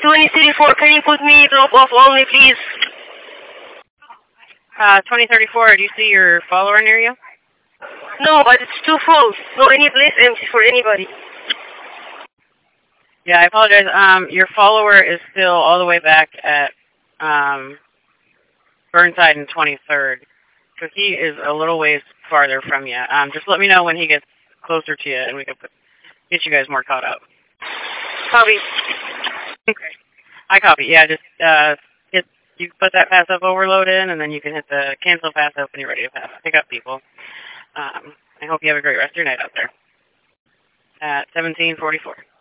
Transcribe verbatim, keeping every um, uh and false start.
twenty thirty-four, can you put me drop off only, please? Uh, twenty thirty-four, do you see your follower near you? No, but it's too full. No, any place empty for anybody. Yeah, I apologize. Um, your follower is still all the way back at um, Burnside and twenty-third. So he is a little ways farther from you. Um, just let me know when he gets closer to you, and we can put, get you guys more caught up. Copy. Okay. I copy. Yeah, just uh, hit, you put that pass up overload in, and then you can hit the cancel pass up when you're ready to pass, pick up people. Um, I hope you have a great rest of your night out there. At seventeen forty-four.